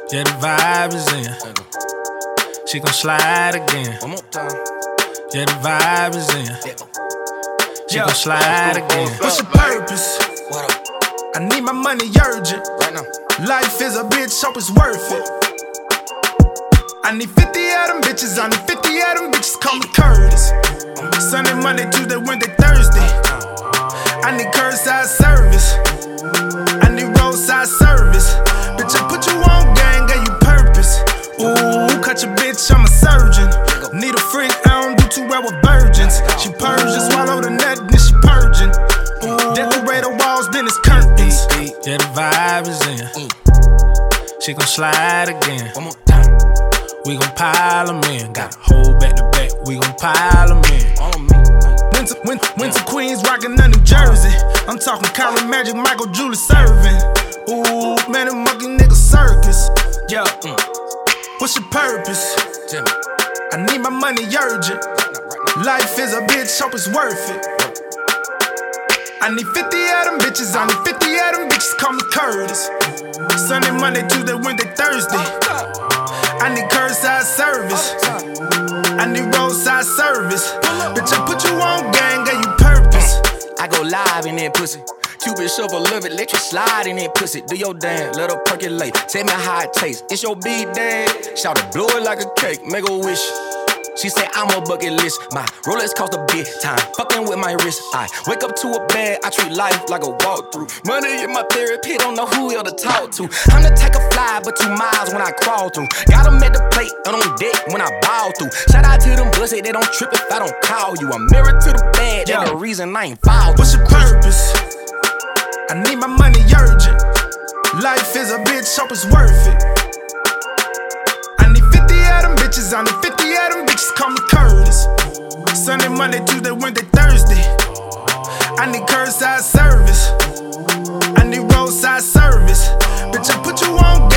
Yeah, the vibe is in. She gon' slide again. One more time. Yeah, the vibe is in. She gon' slide again. What's your purpose? What up? I need my money urgent. Right now. Life is a bitch, hope it's worth it. I need 50 of them bitches, I need 50 of them bitches, call me Curtis. Sunday, Monday, Tuesday, Wednesday, Thursday. I need curbside service. I need roadside service. Bitch, I put you on gang, gave you purpose. Ooh, cut your bitch, I'm a surgeon. Need a freak, I don't do too well with virgins. She purging, swallow the nut, then she purging. Decorate the walls, then it's curtains. Yeah, the vibe is in. She gon' slide again. One more time. We gon' pile 'em in. Got a whole back to back, we gon' pile 'em in. All of me. Winter Queens rockin' that New Jersey. I'm talking Kyrie Magic, Michael Julius serving. Ooh, man, a monkey nigga circus. Yo, what's your purpose? Tell me. I need my money urgent. Life is a bitch, hope it's worth it. I need 50 of them bitches, I need 50 of them bitches, call me Curtis. Sunday, Monday, Tuesday, Wednesday, Thursday. I need curbside service. I need roadside service. Bitch, I put you on gang, gave you purpose. I go live in that pussy. Cupid shovel, love it, let you slide in that pussy. Do your dance, let her percolate. Tell me how it tastes. It's your B-day. Shout it, blow it like a cake, make a wish. She say I'm a bucket list. My Rolex cost a big time. Fucking with my wrist. I wake up to a bed. I treat life like a walkthrough. Money in my therapy. Don't know who else to talk to. I'm the take a fly, but 2 miles when I crawl through. Got 'em at the plate and on deck when I bow through. Shout out to them bussy. They don't trip if I don't call you. I'm married to the bed. That's the reason I ain't filed. What's your purpose? I need my money urgent. Life is a bitch, hope it's worth it. I need 50 of them bitches, I need 50 of them bitches, call me Curtis. Sunday, Monday, Tuesday, Wednesday, Thursday. I need curbside service. I need roadside service. Bitch, I put you on